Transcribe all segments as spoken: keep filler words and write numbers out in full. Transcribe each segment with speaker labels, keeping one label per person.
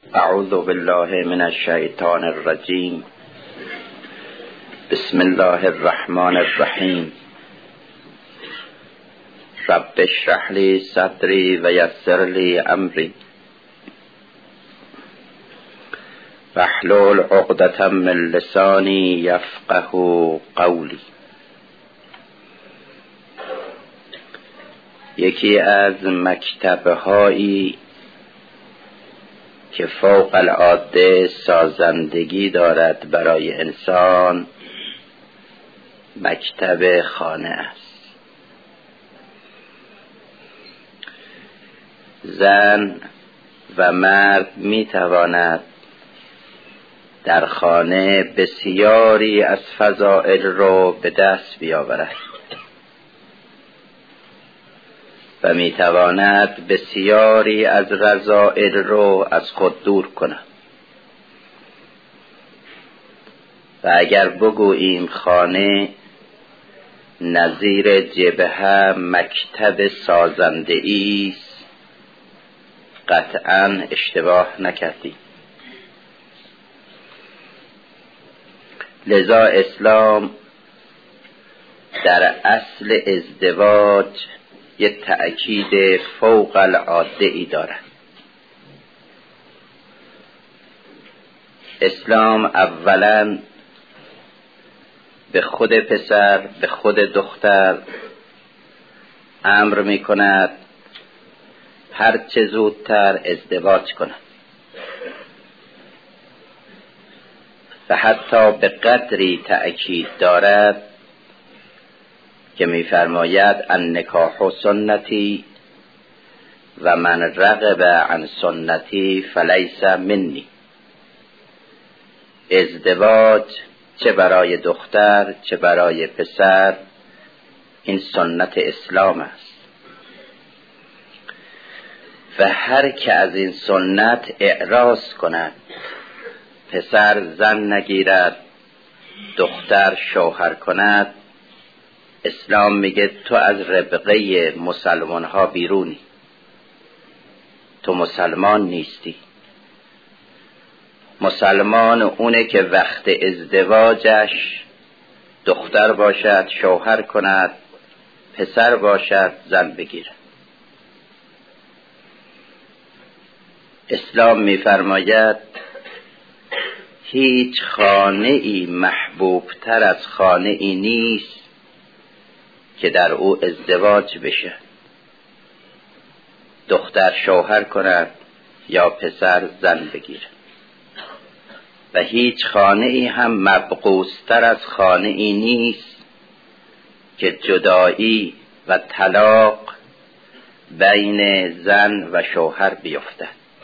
Speaker 1: اعوذ بالله من الشیطان الرجیم. بسم الله الرحمن الرحیم. رب اشرح لی صدری و یسر لی امری واحلل عقدة من لسانی یفقهوا قولی. یکی از مکتب‌هایی که فوق العاده سازندگی دارد برای انسان مکتب خانه است. زن و مرد می تواند در خانه بسیاری از فضائل رو به دست بیاورد و میتواند بسیاری از رذائل رو از خود دور کند. و اگر بگوییم خانه نظیر جبهه مکتب سازنده ایست، قطعاً اشتباه نکردیم. لذا اسلام در اصل ازدواج یه تأکید فوق العاده ای دارد. اسلام اولا به خود پسر به خود دختر امر می کند هر چه زودتر ازدواج کند و حتی به قدری تأکید دارد که می‌فرماید النکاح سنتی و من رغب عن سنتی فلیس منی. ازدواج چه برای دختر چه برای پسر این سنت اسلام است و هر که از این سنت اعراض کند، پسر زن نگیرد، دختر شوهر کند، اسلام میگه تو از ربقه مسلمان ها بیرونی، تو مسلمان نیستی. مسلمان اونه که وقت ازدواجش دختر باشد شوهر کند، پسر باشد زن بگیرد. اسلام میفرماید هیچ خانه ای محبوب تر از خانه ای نیست که در او ازدواج بشه، دختر شوهر کند یا پسر زن بگیره. و هیچ خانه ای هم مبغوث‌تر از خانه ای نیست که جدایی و طلاق بین زن و شوهر بیفتد.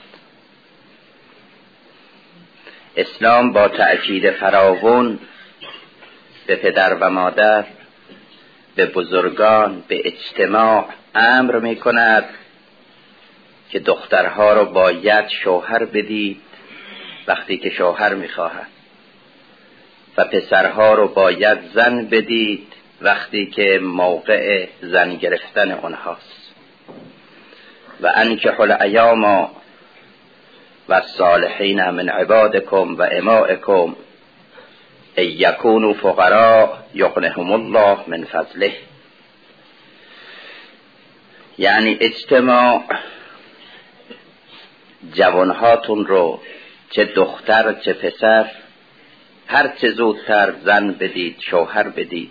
Speaker 1: اسلام با تأکید فراوان به پدر و مادر، به بزرگان، به اجتماع امر می کند که دخترها رو باید شوهر بدید وقتی که شوهر می خواهد و پسرها رو باید زن بدید وقتی که موقع زن گرفتن اونهاست. و انکحوا الایام و الصالحین من عبادکم و امائکم ان یکونوا فقراء یغنهم الله من فضله. یعنی اجتماع جوانهاتون رو چه دختر چه پسر هر چه زودتر زن بدید، شوهر بدید.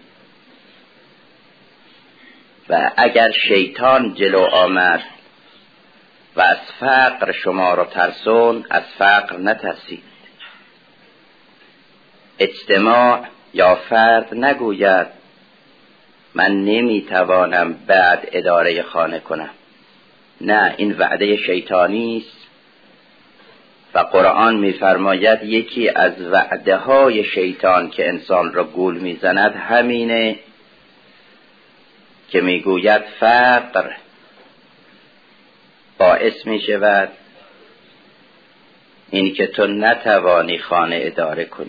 Speaker 1: و اگر شیطان جلو آمد و از فقر شما رو ترسون، از فقر نترسید. اجتماع یا فرد نگوید من نمیتوانم بعد اداره خانه کنم. نه، این وعده شیطانی است و قرآن میفرماید یکی از وعده های شیطان که انسان را گول میزند همینه که میگوید فقر باعث میشود این که تو نتوانی خانه اداره کنی.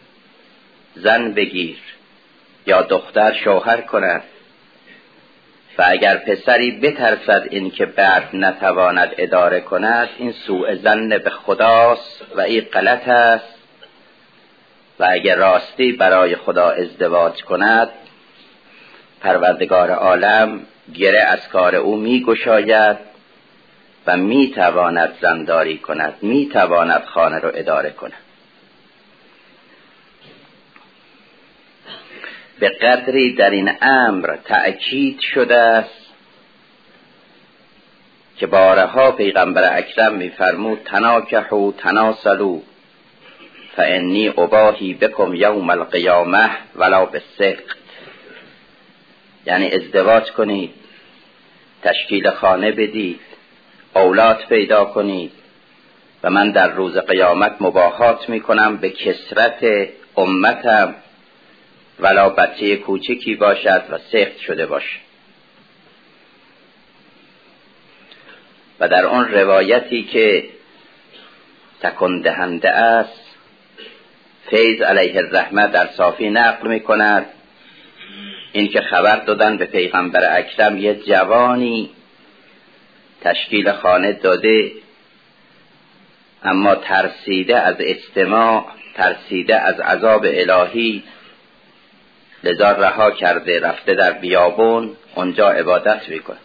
Speaker 1: زن بگیر یا دختر شوهر کند و اگر پسری بترسد این که بعد نتواند اداره کند، این سوء ظن به خداست و این غلط است. و اگر راستی برای خدا ازدواج کند، پروردگار عالم گره از کار او می گشاید و می تواند زنداری کند، می تواند خانه رو اداره کند. به قدری در این امر تأکید شده است که بارها پیغمبر اکرم می فرمود تناکحوا تناسلوا فانی اباهی بکم یوم القیامه ولا بالسقط. یعنی ازدواج کنید، تشکیل خانه بدید، اولاد پیدا کنید و من در روز قیامت مباهات می کنم به کثرت امتم، ولا بچه کوچکی باشد و سخت شده باشد. و در اون روایتی که تکان دهنده است، فیض علیه الرحمه در صافی نقل می کند این که خبر دادن به پیغمبر اکرم یه جوانی تشکیل خانه داده، اما ترسیده از اجتماع، ترسیده از عذاب الهی، لذا رها کرده رفته در بیابون اونجا عبادت میکنه.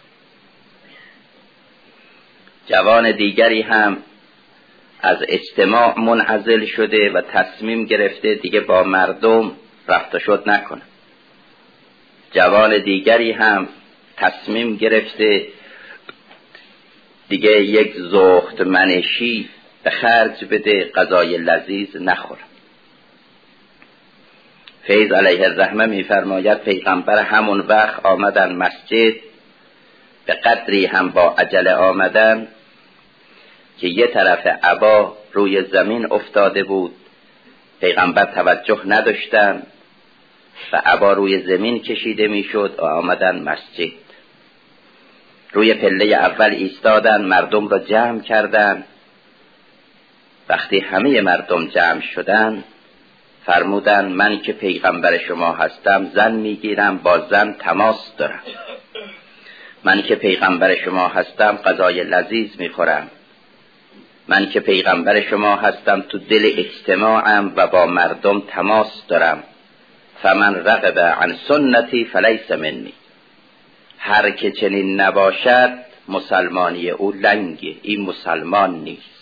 Speaker 1: جوان دیگری هم از اجتماع منعزل شده و تصمیم گرفته دیگه با مردم رفت و شد نکنه. جوان دیگری هم تصمیم گرفته دیگه یک زخت منشی به خرج بده، غذای لذیذ نخوره. فیض علیه الرحمه می‌فرماید پیغمبر همون وقت آمدن مسجد، به قدری هم با عجله آمدن که یه طرف عبا روی زمین افتاده بود، پیغمبر توجه نداشتن و عبا روی زمین کشیده میشد و آمدن مسجد. روی پله اول ایستادن، مردم را جمع کردن. وقتی همه مردم جمع شدن فرمودن من که پیغمبر شما هستم زن میگیرم، با زن تماس دارم. من که پیغمبر شما هستم غذای لذیذ میخورم. من که پیغمبر شما هستم تو دل اجتماعم و با مردم تماس دارم. فمن رغب عن سنتی فلیس منی. هر که چنین نباشد مسلمانی او لنگه، این مسلمان نیست.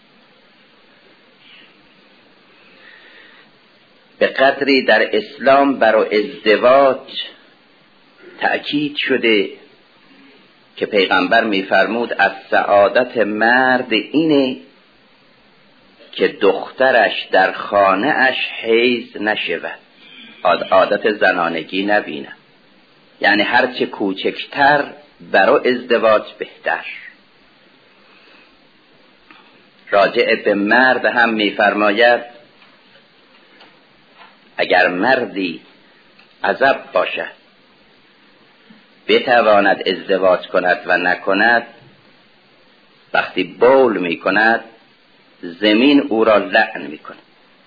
Speaker 1: به قدری در اسلام بر ازدواج تأکید شده که پیغمبر می‌فرمود از سعادت مرد اینه که دخترش در خانه اش حیض نشود، عادت زنانگی نبینه. یعنی هرچه کوچکتر برای ازدواج بهتر. راجع به مرد هم می‌فرماید اگر مردی عزب باشد بتواند ازدواج کند و نکند، وقتی بول می کند زمین او را لعن می کند.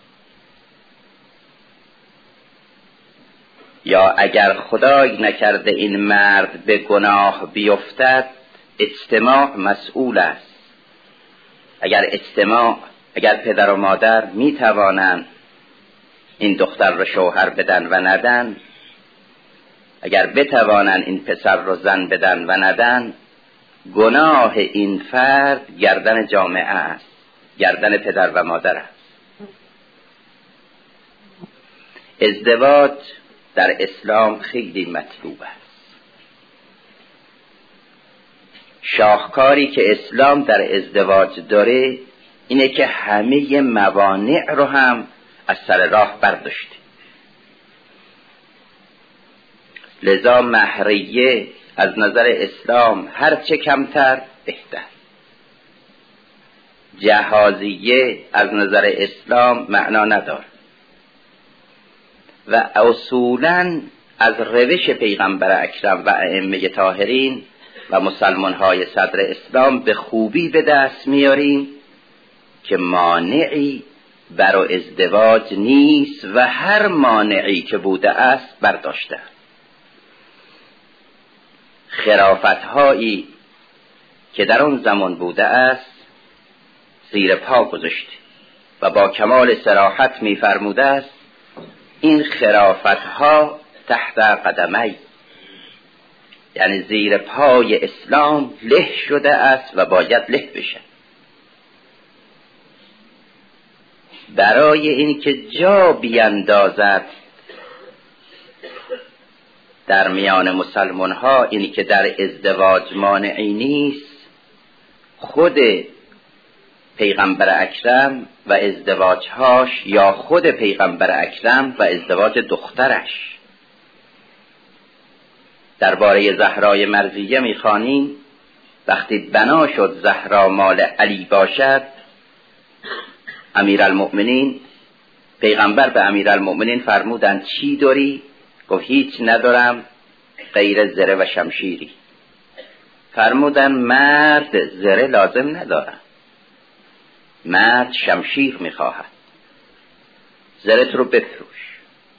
Speaker 1: یا اگر خدای نکرده این مرد به گناه بیفتد، اجتماع مسئول است. اگر اجتماع، اگر پدر و مادر می توانند این دختر رو شوهر بدن و ندن، اگر بتوانند این پسر رو زن بدن و ندن، گناه این فرد گردن جامعه است، گردن پدر و مادر است. ازدواج در اسلام خیلی مطلوب است. شاهکاری که اسلام در ازدواج داره اینه که همه موانع رو هم از سر راه برداشته. لذا مهریه از نظر اسلام هر چه کمتر بهتر. جهازیه از نظر اسلام معنا نداره و اصولاً از روش پیغمبر اکرم و ائمه طاهرین و مسلمان‌های صدر اسلام به خوبی به دست میاریم که مانعی برای ازدواج نیست و هر مانعی که بوده است برداشته. خرافت‌هایی که در اون زمان بوده است زیر پا گذاشته و با کمال صراحت می‌فرموده است این خرافت‌ها تحت قدمی، یعنی زیر پای اسلام له شده است و باید له بشه. برای اینکه جا بیندازد در میان مسلمان ها اینی که در ازدواج مانعی نیست، خود پیغمبر اکرم و ازدواجهاش یا خود پیغمبر اکرم و ازدواج دخترش. درباره زهرای مرضیه میخوانیم وقتی بنا شد زهرا مال علی باشد، امیرالمؤمنین پیغمبر به امیرالمؤمنین فرمودند چی داری؟ گفت هیچ ندارم غیر زره و شمشیری. فرمودند مرد زره لازم ندارد، مرد شمشیر میخواهد، زرت رو بفروش.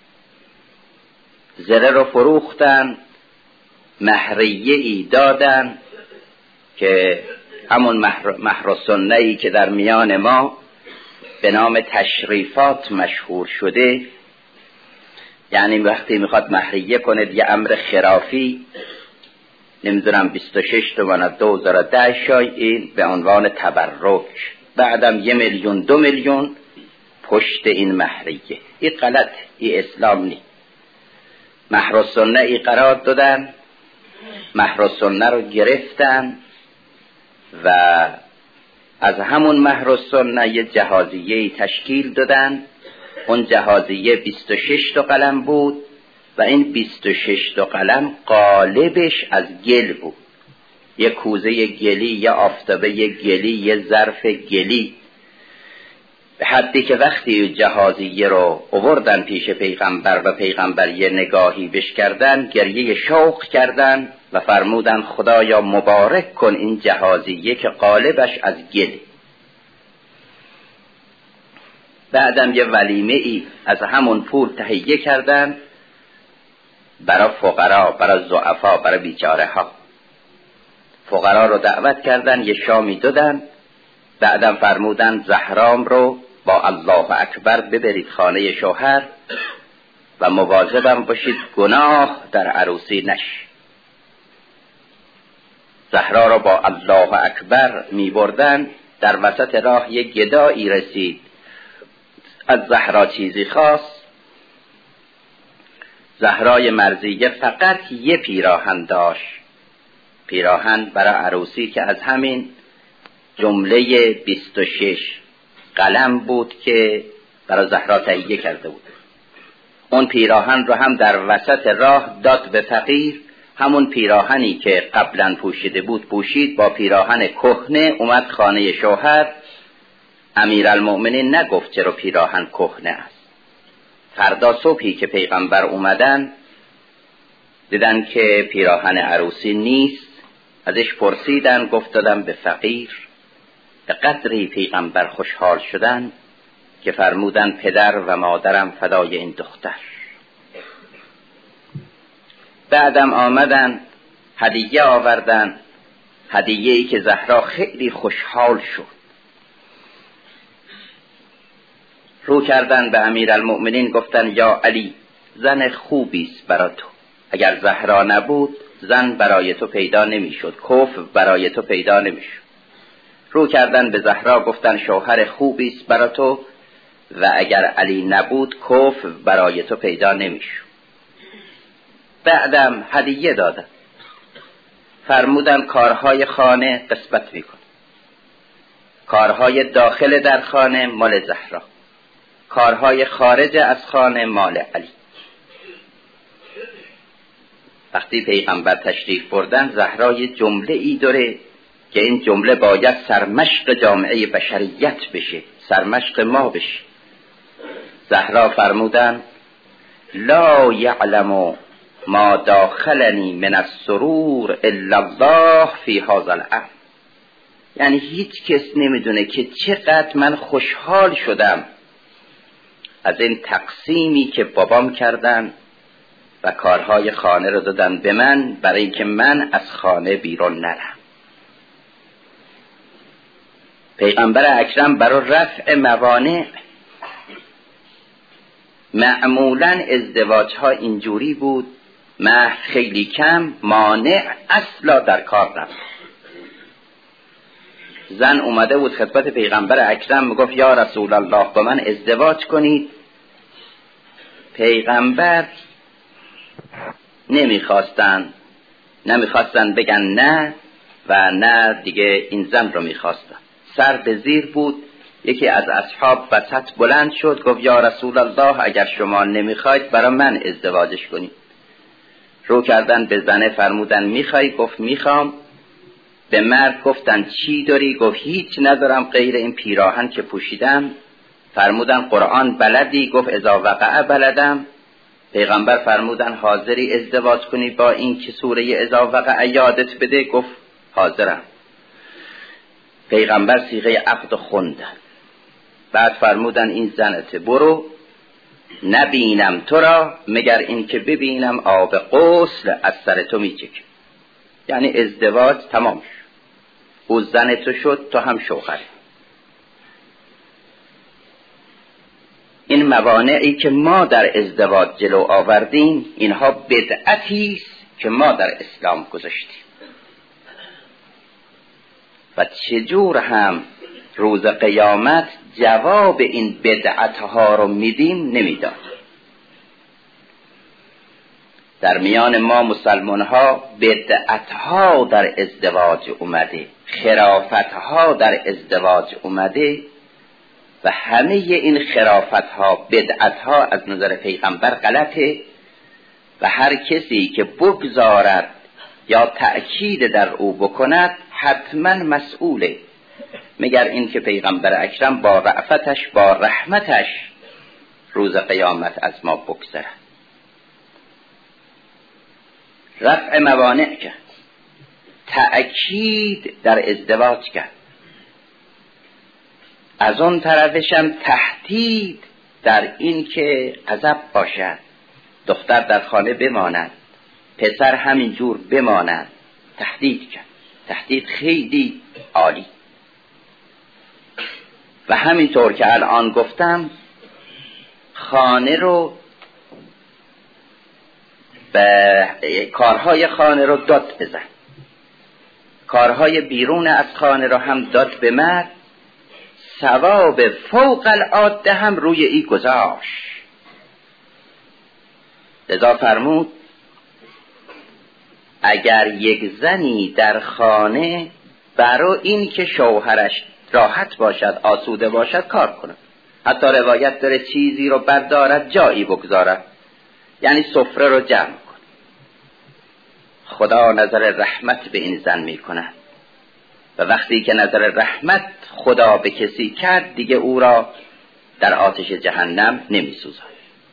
Speaker 1: زره رو فروختن، مهریه ای دادن که همون مهر, مهر و سنه‌ای که در میان ما به نام تشریفات مشهور شده، یعنی وقتی میخواد مهریه کنه یه امر خرافی، نمیدونم بیست و شش تومن دو هزار و ده شای این به عنوان تبرک، بعدم یه میلیون دو میلیون پشت این مهریه. این غلط، این اسلام نی. مهر و سنه ای قرار دادن، مهر و سنه رو گرفتن و از همون مهر و سنه یه جهازیه تشکیل دادن. اون جهازیه بیست و شش تا قلم بود و این بیست و شش تا قلم قالبش از گل بود، یه کوزه گلی، یه آفتابه گلی، یه ظرف گلی، به حدی که وقتی جهازیه رو آوردن پیش پیغمبر و پیغمبر یه نگاهی بش کردن، گریه شوق کردن و فرمودن خدایا مبارک کن این جهازیه که قالبش از گل. بعدم یه ولیمه ای از همون پول تهیه کردن برای فقرا، برای ضعفا، برای بیچاره ها. فقرا رو دعوت کردن، یه شامی دادن. بعدم فرمودن زهرام رو با الله اکبر ببرید خانه شوهر و مواظبم باشید گناه در عروسی نش. زهرا رو با الله اکبر می بردن. در وسط راه یه گدایی رسید، از زهرا چیزی خواست. زهرای مرضیه فقط یه پیراهن داشت، پیراهن برای عروسی که از همین جمله بیست و شش قلم بود که برای زهرا تهیه کرده بود. اون پیراهن رو هم در وسط راه داد به فقیر. همون پیراهنی که قبلا پوشیده بود پوشید، با پیراهن کهنه اومد خانه شوهر. امیرالمؤمنین نگفت چرا پیراهن کهنه است. فردا صبحی که پیغمبر اومدن دیدن که پیراهن عروسی نیست، ازش پرسیدن، گفت دادم به فقیر. به قدری پیغمبر خوشحال شدن که فرمودن پدر و مادرم فدای این دختر. بعدم آمدن هدیه آوردن، هدیه‌ای که زهرا خیلی خوشحال شد. رو کردن به امیرالمؤمنین گفتن یا علی زن خوبی است برای تو، اگر زهرا نبود زن برای تو پیدا نمیشد، کفر برای تو پیدا نمیشد. رو کردن به زهرا گفتن شوهر خوبی است برای تو و اگر علی نبود کفر برای تو پیدا نمیشد. بعدم هدیه دادن، فرمودن کارهای خانه قسمت میکن، کارهای داخل در خانه مال زهرا، کارهای خارج از خانه مال علی. وقتی پیغمبر تشریف بردن، زهرا یه جمله ای داره که این جمله باید سرمشق جامعه بشریت بشه، سرمشق ما بشه. زهرا فرمودن لا یعلم ما داخلنی من السرور الا الله فی هذا الامر. یعنی هیچ کس نمیدونه که چقدر من خوشحال شدم از این تقسیمی که بابام کردن و کارهای خانه رو دادن به من برای اینکه من از خانه بیرون نرم. پیغمبر اکرم برای رفع موانع، معمولاً ازدواج ها اینجوری بود، مهر خیلی کم، مانع اصلا در کار نبود. زن اومده بود خدمت پیغمبر اکرم میگفت یا رسول الله با من ازدواج کنید. پیغمبر نمیخواستن نمیخواستن بگن نه و نه دیگه این زن رو میخواستن. سر به زیر بود. یکی از اصحاب وسط بلند شد گفت یا رسول الله اگر شما نمیخواید برای من ازدواجش کنید. رو کردن به زنه، فرمودن میخوای؟ گفت میخوام. به مرد گفتن چی داری؟ گفت هیچ ندارم غیر این پیراهن که پوشیدم. فرمودن قرآن بلدی؟ گفت اذا وقع بلدم. پیغمبر فرمودن حاضری ازدواج کنی با این که سوره اذا وقع یادت بده؟ گفت حاضرم. پیغمبر صیغه عقد خوندن. بعد فرمودن این زنت، برو نبینم تو را مگر این که ببینم آب غسل از سر تو میچکه. یعنی ازدواج تمام شد. او زن تو شد، تو هم شوهر. این موانعی که ما در ازدواج جلو آوردیم اینها بدعتی است که ما در اسلام گذاشتیم و چجور هم روز قیامت جواب این بدعتها رو میدیم نمیداد. در میان ما مسلمان ها بدعتها در ازدواج اومده، خرافتها در ازدواج اومده و همه این خرافتها بدعتها از نظر پیغمبر غلطه و هر کسی که بگذارد یا تأکید در او بکند حتما مسئوله، مگر این که پیغمبر اکرم با رأفتش با رحمتش روز قیامت از ما بگذرد. رفع موانع کرد، تأکید در ازدواج کرد، از اون طرفشم تهدید در این که غضب باشد، دختر در خانه بماند، پسر همینجور بماند. تهدید کرد، تهدید خیلی عالی. و همینطور که الان گفتم خانه رو به کارهای خانه رو داد بزن، کارهای بیرون از خانه رو هم داد به مرد، ثواب فوق العاده هم روی ای گذاشت. لذا فرمود اگر یک زنی در خانه برای این که شوهرش راحت باشد، آسوده باشد کار کنه، حتی روایت داره چیزی رو بردارد جایی بگذارد، یعنی سفره رو جمع کن، خدا نظر رحمت به این زن می کند و وقتی که نظر رحمت خدا به کسی کرد دیگه او را در آتش جهنم نمی سوزد.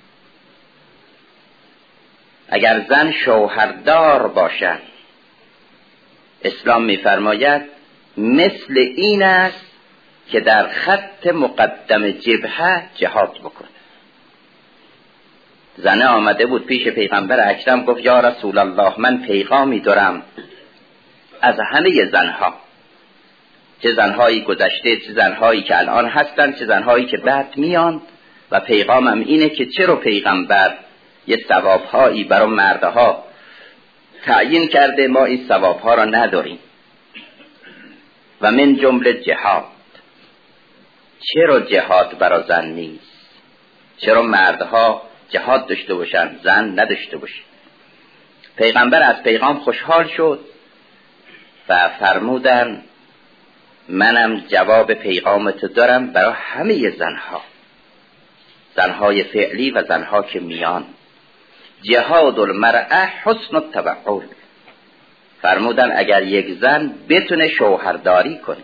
Speaker 1: اگر زن شوهردار باشد اسلام می فرماید مثل این است که در خط مقدم جبهه جهاد بکنه. زنه آمده بود پیش پیغمبر اکرم گفت یا رسول الله من پیغامی دارم از همه زنها، چه زنهایی گذشته، چه زنهایی که الان هستن، چه زنهایی که بعد میان، و پیغامم اینه که چرا پیغمبر یه ثوابهایی برای مردها تعیین کرده ما این ثوابها را نداریم. و من جمله جهاد، چرا جهاد برای زن نیست؟ چرا مردها جهاد داشته باشن زن نداشته باشه؟ پیغمبر از پیغام خوشحال شد و فرمودن منم جواب پیغامت دارم برای همه زنها، زنهای فعلی و زنها که میان. جهاد المرأة حسن التبعل. فرمودن اگر یک زن بتونه شوهرداری کنه،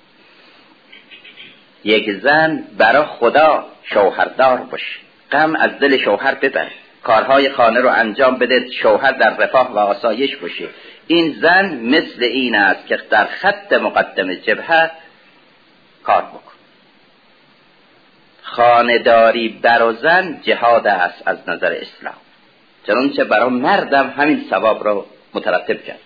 Speaker 1: یک زن برای خدا شوهردار باشه، غم از دل شوهر ببره، کارهای خانه رو انجام بده، شوهر در رفاه و آسایش باشه، این زن مثل این است که در خط مقدم جبهه کار بکن. خانه‌داری بر زن جهاد است از نظر اسلام. چنانچه برای مردم همین ثواب رو مترتب کرد.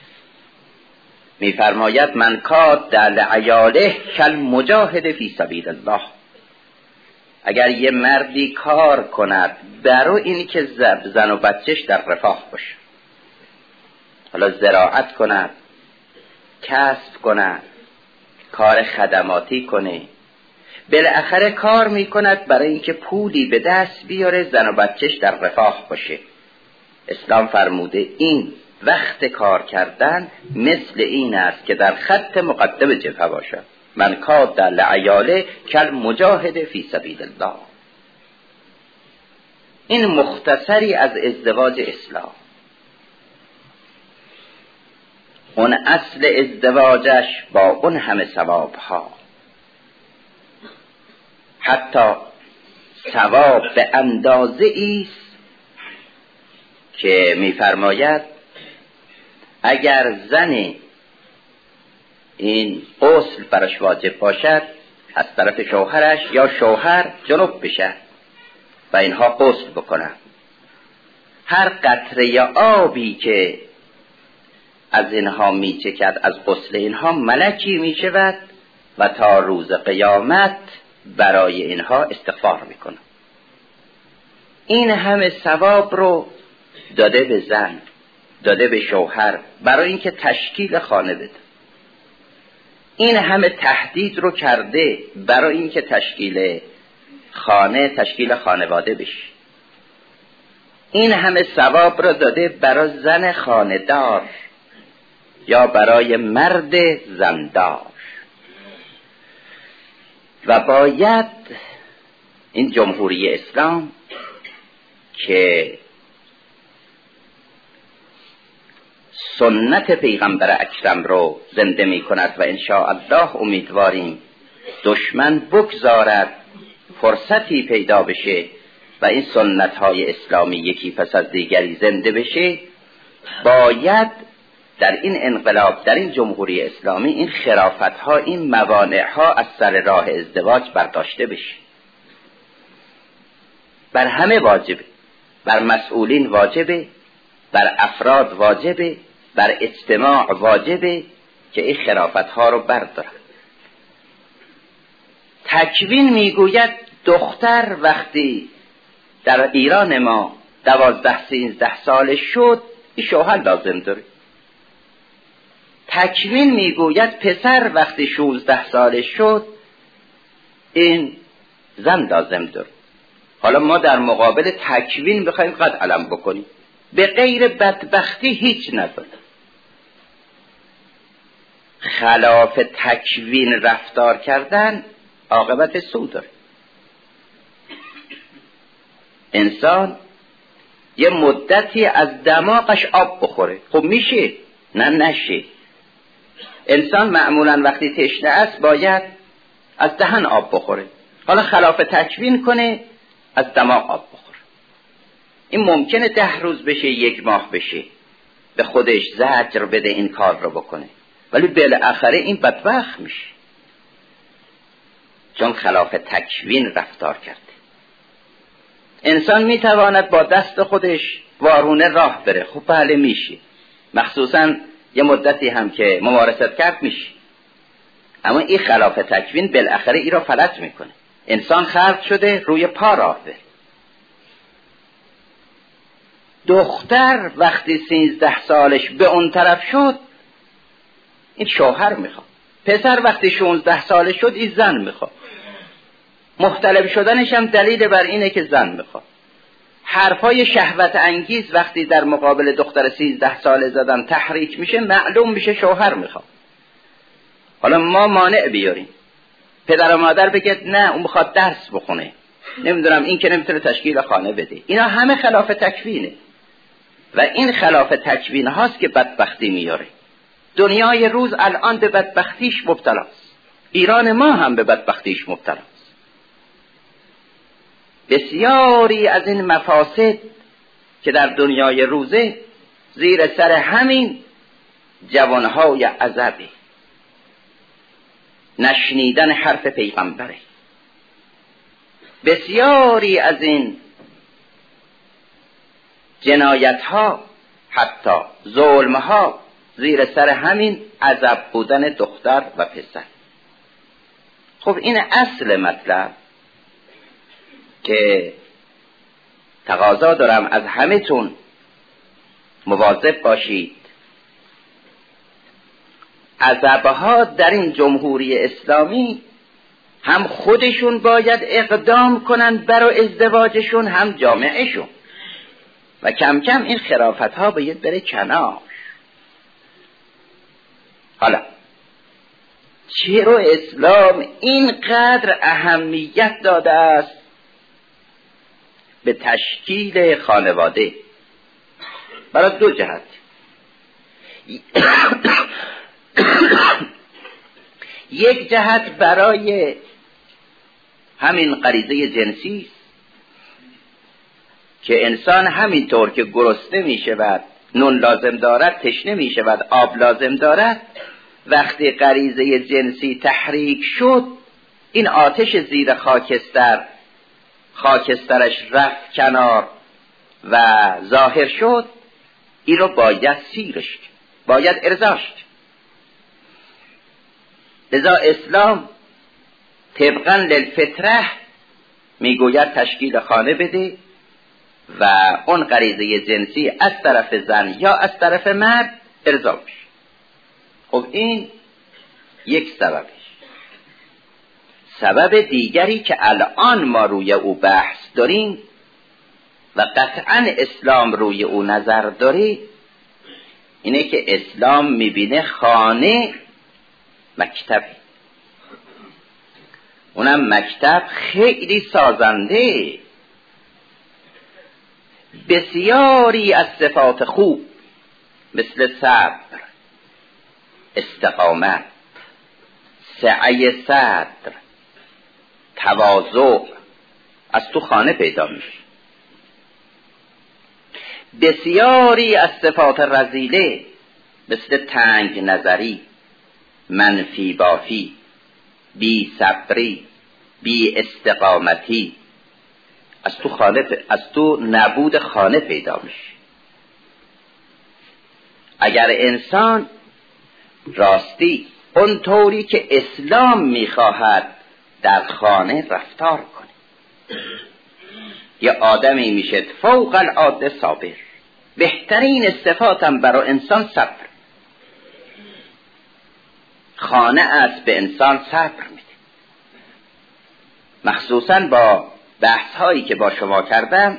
Speaker 1: میفرماید من کاد لعیاله کل مجاهد فی سبیل الله. اگر یه مردی کار کند برای این که زن و بچهش در رفاه باشه، حالا زراعت کند، کسب کند، کار خدماتی کنه، بالاخره کار میکند برای اینکه پولی به دست بیاره زن و بچهش در رفاه باشه، اسلام فرموده این وقت کار کردن مثل این است که در خط مقدم جبهه باشد. من کاد لعیاله کل مجاهد فی سبیل الله. این مختصری از ازدواج اسلام. اون اصل ازدواجش با اون همه ثواب ها، حتی ثواب به اندازه ایست که میفرماید اگر زن این غسل براش واجب باشد از طرف شوهرش یا شوهر جنوب بشه و اینها غسل بکنن، هر قطره آبی که از اینها میچکد از غسل اینها ملکی میشود و تا روز قیامت برای اینها استغفار میکنه. این همه ثواب رو داده به زن، داده به شوهر برای اینکه تشکیل خانه بده. این همه تهدید رو کرده برای اینکه تشکیل خانه، تشکیل خانواده بشه. این همه ثواب رو داده برای زن خانه‌دار یا برای مرد زندار. و باید این جمهوری اسلام که سنت پیغمبر اکرم رو زنده می کند و انشاءالله امیدواریم دشمن بگذارد فرصتی پیدا بشه و این سنت های اسلامی یکی پس از دیگری زنده بشه، باید در این انقلاب، در این جمهوری اسلامی این خرافت ها، این موانع ها از سر راه ازدواج برداشته بشه. بر همه واجبه، بر مسئولین واجبه، بر افراد واجبه، بر اجتماع واجبه که این خرافت ها رو بردارن. تکوین میگوید دختر وقتی در ایران ما دوازده سیزده سال شد این شوهر لازم داره. تکوین میگوید پسر وقتی شانزده سال شد این زن لازم داره. حالا ما در مقابل تکوین بخوایم قد علم بکنیم، به غیر بدبختی هیچ نداره. خلاف تکوین رفتار کردن عاقبت سوء داره. انسان یه مدتی از دماغش آب بخوره، خب میشه؟ نه نشه. انسان معمولا وقتی تشنه است باید از دهن آب بخوره، حالا خلاف تکوین کنه از دماغ آب بخوره. این ممکنه ده روز بشه، یک ماه بشه، به خودش زجر بده این کار رو بکنه، ولی بالاخره این بدبخت میشه چون خلاف تکوین رفتار کرده. انسان میتواند با دست خودش وارونه راه بره، خب بله میشه، مخصوصا یه مدتی هم که ممارست کرد میشه، اما این خلاف تکوین بالاخره این را فلج میکنه. انسان خلق شده روی پا راه بره. دختر وقتی سیزده سالش به اون طرف شد این شوهر میخواد، پسر وقتی شانزده سالش شد این زن میخواد. مختلف شدنش هم دلیل بر اینه که زن میخواد. حرفای شهوت انگیز وقتی در مقابل دختر سیزده ساله زدن تحریک میشه، معلوم میشه شوهر میخواد. حالا ما مانع بیاریم، پدر و مادر بگید نه اون میخواد درس بخونه، نمیدونم این که نمیتونه تشکیل خانه بده، اینا همه خلاف تکوینه و این خلاف تکوین هاست که بدبختی میاره. دنیای روز الان به بدبختیش مبتلاست، ایران ما هم به بدبختیش مبتلاست. بسیاری از این مفاسد که در دنیای روزه زیر سر همین جوانهای عزبی نشنیدن حرف پیغمبره. بسیاری از این جنایت ها، حتی ظلم ها زیر سر همین عزب بودن دختر و پسر. خب این اصل مطلب که تقاضا دارم از همه تون مواظب باشید. عزبها در این جمهوری اسلامی هم خودشون باید اقدام کنن برای ازدواجشون، هم جامعهشون، و کم کم این خرافت ها باید بره کنار. حالا چرا اسلام اینقدر اهمیت داده است به تشکیل خانواده؟ برای دو جهت. یک جهت برای همین غریزه جنسی که انسان همینطور که گرسنه می شود، نون لازم دارد، تشنه می شود، آب لازم دارد. وقتی غریزه جنسی تحریک شد، این آتش زیر خاکستر خاکسترش رفت کنار و ظاهر شد، این رو باید سیرش، باید ارضاش. لذا اسلام طبقاً للفطره میگوید تشکیل خانه بده و اون غریزه جنسی از طرف زن یا از طرف مرد ارضا بشه. خب این یک سببش. سبب دیگری که الان ما روی او بحث داریم و قطعاً اسلام روی او نظر داره، اینه که اسلام میبینه خانه مکتبی، اونم مکتب خیلی سازنده. بسیاری از صفات خوب مثل صبر، استقامت، سعی صدر، تواضع از تو خانه پیدا میشه. بسیاری از صفات رذیله مثل تنگ نظری، منفی بافی، بی صبری، بی استقامتی از تو خانه از تو نبود خانه پیدا میشه. اگر انسان راستی اون طوری که اسلام میخواهد در خانه رفتار کنه، یه آدمی میشه فوق العاده صابر. بهترین صفاتم برای انسان صبر. خانه است به انسان صبر میده. مخصوصا با بحث هایی که با شما کردم،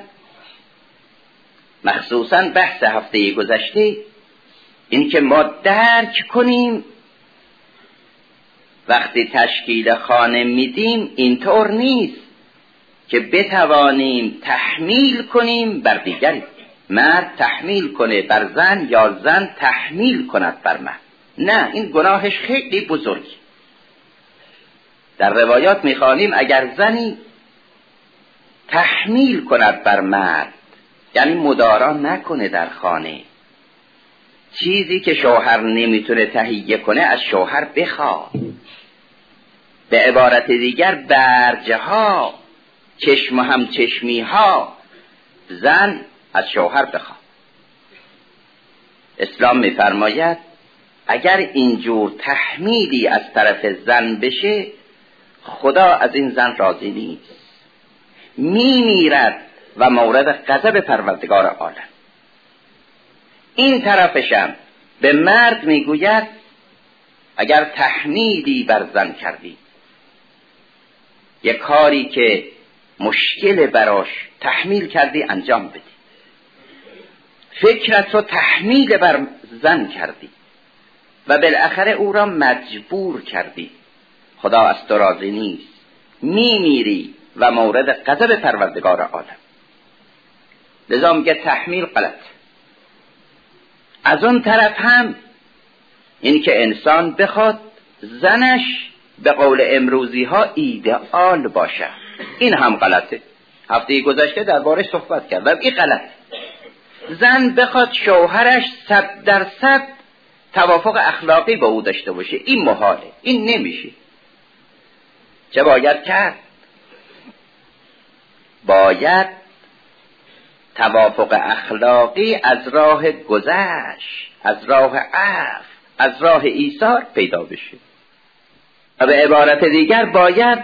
Speaker 1: مخصوصا بحث هفته گذشته، این که ما درک کنیم وقتی تشکیل خانه میدیم اینطور نیست که بتوانیم تحمیل کنیم بر دیگری. مرد تحمیل کنه بر زن یا زن تحمیل کند بر مرد. نه، این گناهش خیلی بزرگی. در روایات میخوانیم اگر زنی تحمیل کند بر مرد، یعنی مدارا نکنه در خانه، چیزی که شوهر نمیتونه تهیه کنه از شوهر بخواد. به عبارت دیگر برجه ها، چشم هم چشمی ها زن از شوهر بخواد. اسلام میفرماید اگر اینجور تحمیلی از طرف زن بشه، خدا از این زن راضی نیست، میمیرد و مورد غضب پروردگار عالم. این طرفشم به مرد میگوید اگر تحمیلی بر زن کردی، یک کاری که مشکل براش تحمیل کردی انجام بدی، فکرت رو تحمیل بر زن کردی و بالاخره او را مجبور کردی، خدا از تو راضی نیست، میمیری و مورد غضب پروردگار عالم. لذا میگه تحمیل غلط. از اون طرف هم این که انسان بخواد زنش به قول امروزی ها ایدئال باشه، این هم غلطه. هفته گذشته دربارش صحبت کرد و این غلط. زن بخواد شوهرش صد درصد توافق اخلاقی با او داشته باشه، این محاله، این نمیشه. چه باید کرد؟ باید توافق اخلاقی از راه گذشت، از راه عفو، از راه ایثار پیدا بشه. و به عبارت دیگر باید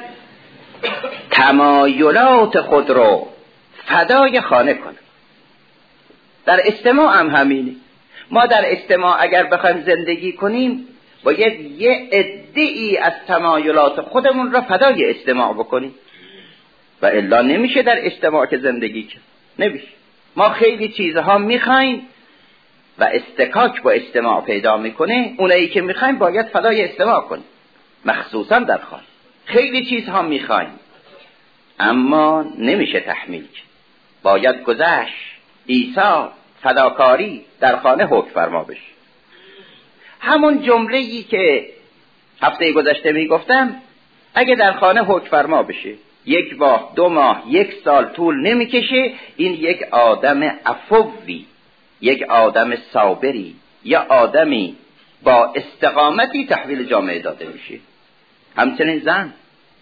Speaker 1: تمایلات خود رو فدای خانه کنه. در اجتماع هم همینه. ما در اجتماع اگر بخوایم زندگی کنیم باید یه عده‌ای از تمایلات خودمون را فدای اجتماع بکنیم و الا نمیشه در اجتماع که زندگی کنیم. نمیشه. ما خیلی چیزها میخوایم و استکاک با اجتماع پیدا میکنه. اونایی که میخوایم باید فدای اجتماع کنیم، مخصوصا در خانه. خیلی چیزها میخوایم اما نمیشه تحمیل کرد. باید گذشت، ایثار، فداکاری در خانه حکم فرما بشه. همون جمله‌ای که هفته گذشته میگفتم، اگه در خانه حکم فرما بشه یک ماه، دو ماه، یک سال طول نمیکشه، این یک آدم عفوی، یک آدم صابری، یا آدمی با استقامتی تحویل جامعه داده میشه. همچنین زن،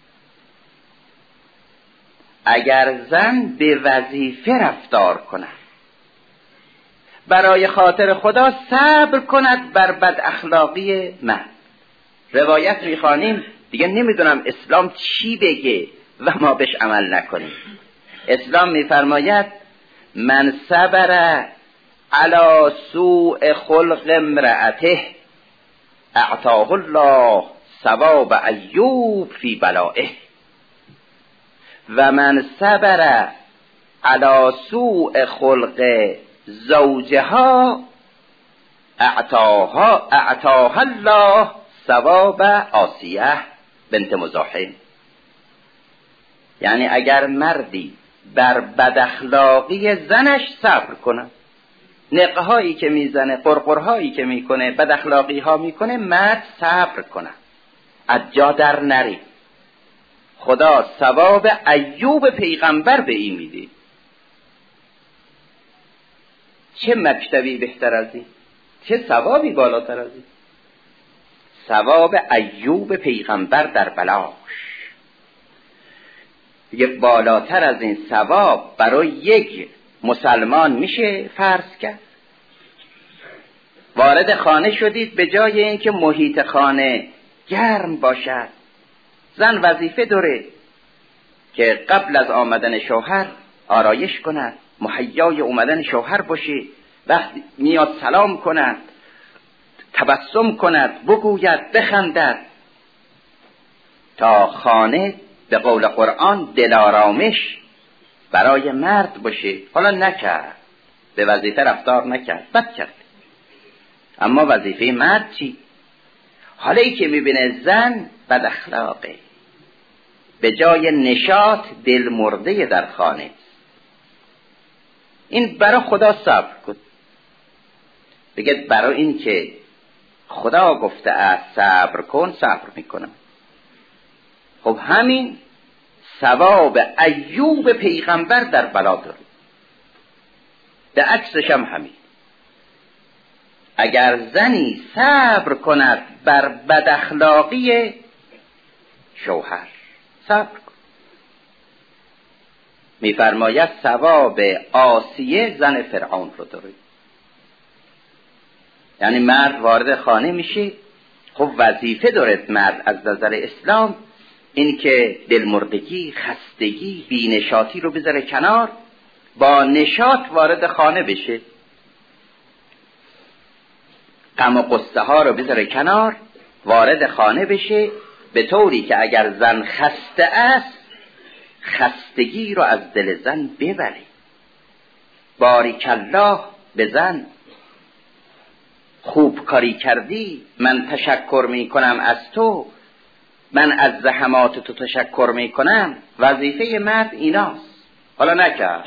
Speaker 1: اگر زن به وظیفه رفتار کند، برای خاطر خدا صبر کند بر بد اخلاقی مرد. روایت میخوانیم دیگه نمیدونم اسلام چی بگه و ما بهش عمل نکنیم. اسلام میفرماید من صبر علی سوء خلق امرأته اعطاه الله ثواب ایوب فی بلائه و من صبر علی سوء خلق زوجها اعطاها اعطاها الله ثواب آسیه بنت مزاحم. یعنی اگر مردی بر بد اخلاقی زنش صبر کنه، نقهایی که میزنه، قرقرهایی که میکنه، بد اخلاقی ها میکنه، مرد صبر کنه، از جا در نری، خدا ثواب ایوب پیغمبر به این میده. چه مکتبی بهتر از این؟ چه ثوابی بالاتر از این؟ ثواب ایوب پیغمبر در بلاش. دیگه بالاتر از این ثواب برای یک مسلمان میشه فرض کرد؟ وارد خانه شدید، به جای اینکه محیط خانه گرم باشد، زن وظیفه داره که قبل از آمدن شوهر آرایش کند، مهیای اومدن شوهر باشه، وقتی میاد سلام کند، تبسم کند، بگوید، بخندد، تا خانه به قول قرآن دلارامش برای مرد باشه. حالا نکرد، به وظیفه رفتار نکرد، بد کرد. اما وظیفه مرد چی؟ حالا ای که میبینه زن بد اخلاقه، به جای نشاط دل مرده در خانه، این برای خدا صبر کن. بگید برای این که خدا گفته است صبر کن، صبر میکنم. خب همین ثواب ایوب پیغمبر در بلا داره. به عکسش هم همین. اگر زنی صبر کند بر بد اخلاقی شوهر، صبر کن، میفرماید ثواب آسیه زن فرعون رو داره. یعنی مرد وارد خانه میشه، خب وظیفه داره مرد از نظر اسلام این که دلمردگی، خستگی، بینشاطی رو بذاره کنار، با نشاط وارد خانه بشه، غم و غصه ها رو بذاره کنار، وارد خانه بشه، به طوری که اگر زن خسته است خستگی رو از دل زن ببره. باریکالله به زن، خوب کاری کردی، من تشکر می کنم از تو، من از زحمات تو تشکر می کنم. وظیفه مرد ایناست. حالا نکرد،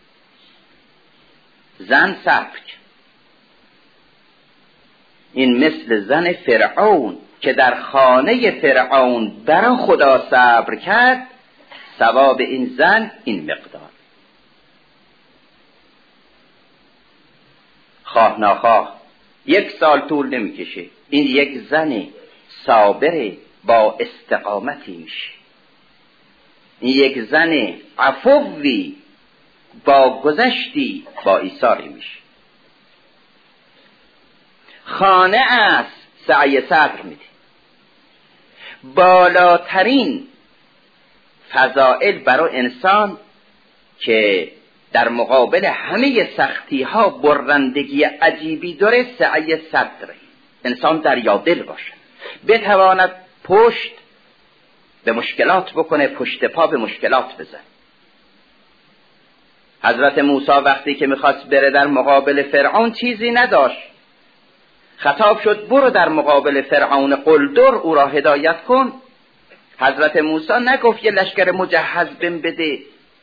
Speaker 1: زن صبر. این مثل زن فرعون که در خانه فرعون برای خدا صبر کرد، ثواب این زن این مقدار. خواه ناخواه یک سال طول نمیکشه، این یک زن صابر با استقامتی میشه. این یک زن عفوی با گذشتی با ایثاری میشه. خانه است سعی صدر میده. بالاترین فضائل برای انسان که در مقابل همه سختی ها برندگی عجیبی داره سعی صدره. انسان دریادل باشه، بتواند پشت به مشکلات بکنه، پشت پا به مشکلات بزن. حضرت موسی وقتی که میخواست بره در مقابل فرعون چیزی نداشت، خطاب شد برو در مقابل فرعون قلدر او را هدایت کن. حضرت موسی نگفت یه لشکر مجهز بم بده،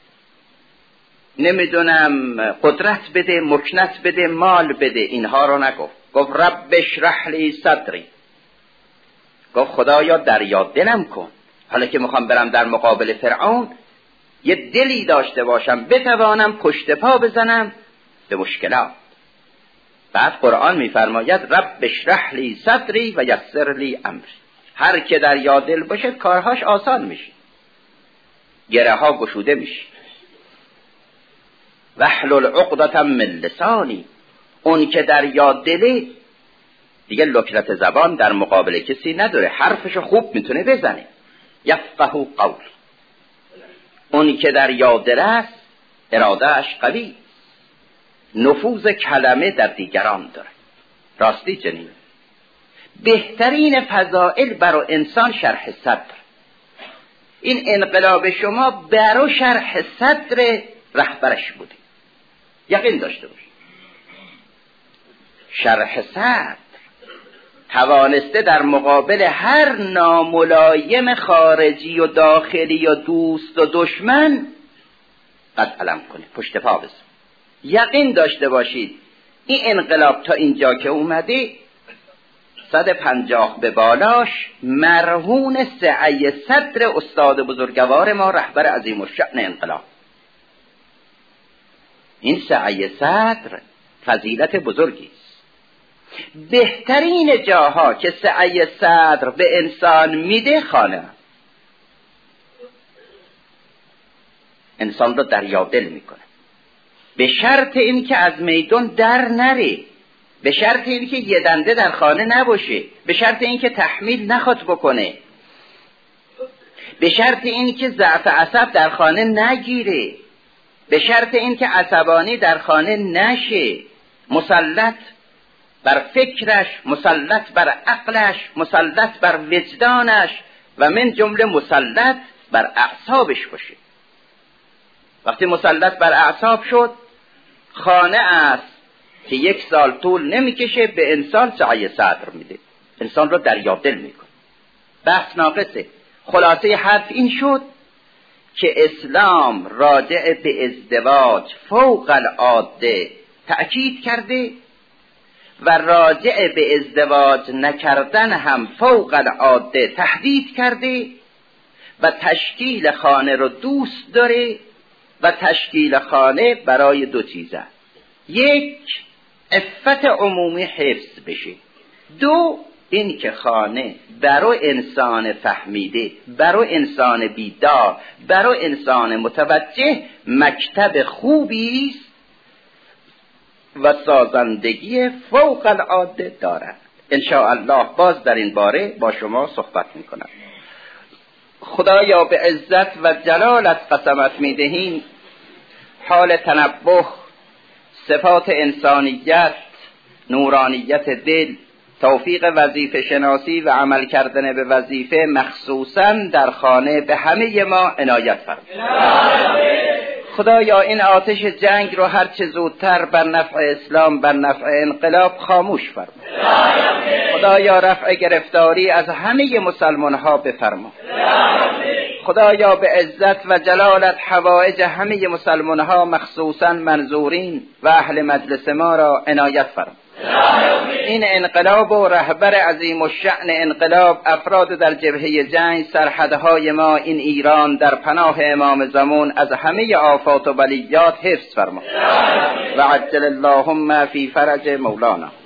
Speaker 1: نمیدونم قدرت بده، مکنت بده، مال بده، اینها رو نگفت. گفت رب اشرح لی صدری، گفت خدایا دریا دلم کن، حالا که میخوام برم در مقابل فرعون یه دلی داشته باشم بتوانم پشت پا بزنم به مشکلات. بعد قرآن میفرماید رب اشرح لی صدری و یسر لی امری. هر که دریا دل باشه کارهاش آسان میشه، گره ها گشوده میشه. واحلل عقدة من لسانی، اون که دریا دله دیگه لکنت زبان در مقابل کسی نداره، حرفشو خوب میتونه بزنه. یفقهوا قول، اون که دریا دل است ارادهش قوی، نفوذ کلمه در دیگران داره. راستی چنین بهترین فضائل برای انسان شرح صدر. این انقلاب شما برای شرح صدر رهبرش بوده، یقین داشته باشید. شرح صدر توانسته در مقابل هر ناملایم خارجی و داخلی و دوست و دشمن قد علم کنه، پشت پا بزن. یقین داشته باشید این انقلاب تا اینجا که اومده صد و پنجاه به بالاش مرهون سعی صدر استاد بزرگوار ما رهبر عظیم الشأن انقلاب. این سعی صدر فضیلت بزرگی است. بهترین جاها که سعی صدر به انسان میده خانه، انسان رو دریادل میکنه، به شرط این که از میدان در نره، به شرط این که یه دنده در خانه نباشه، به شرط این که تحمیل نخواد بکنه، به شرط این که ضعف عصب در خانه نگیره، به شرط این که عصبانی در خانه نشه، مسلط بر فکرش، مسلط بر عقلش، مسلط بر وجدانش و من جمله مسلط بر اعصابش باشه. وقتی مسلط بر اعصاب شد خانه است که یک سال طول نمیکشه به انسان سعی صدر میده، انسان رو دریادل میکنه. بحث ناقصه. خلاصه حرف این شد که اسلام راجع به ازدواج فوق العاده تأکید کرده و راجع به ازدواج نکردن هم فوق العاده تهدید کرده و تشکیل خانه رو دوست داره و تشکیل خانه برای دو چیزه: یک، عفت عمومی حفظ بشه، دو، این که خانه برای انسان فهمیده، برای انسان بیدار، برای انسان متوجه مکتب خوبی است و سازندگی فوق العاده دارد. ان شاء الله باز در این باره با شما صحبت میکنم. خدایا به عزت و جلالت قسمت میدهیم حال تنبه، صفات انسانیت، نورانیت دل، توفیق وظیفه شناسی و عمل کردن به وظیفه مخصوصا در خانه به همه ما عنایت فرما. خدایا این آتش جنگ رو هر چه زودتر بر نفع اسلام، بر نفع انقلاب خاموش فرما. خدایا رفع گرفتاری از همه مسلمان ها بفرما. خدایا به عزت و جلالت حوائج همه مسلمان ها مخصوصا منظورین و اهل مجلس ما را عنایت فرما. این انقلاب و رهبر عظیم الشأن انقلاب، افراد در جبهه جنگ، سرحدهای ما این ایران در پناه امام زمان از همه آفات و بلیات حفظ فرما و عجل اللهم فی فرج مولانا.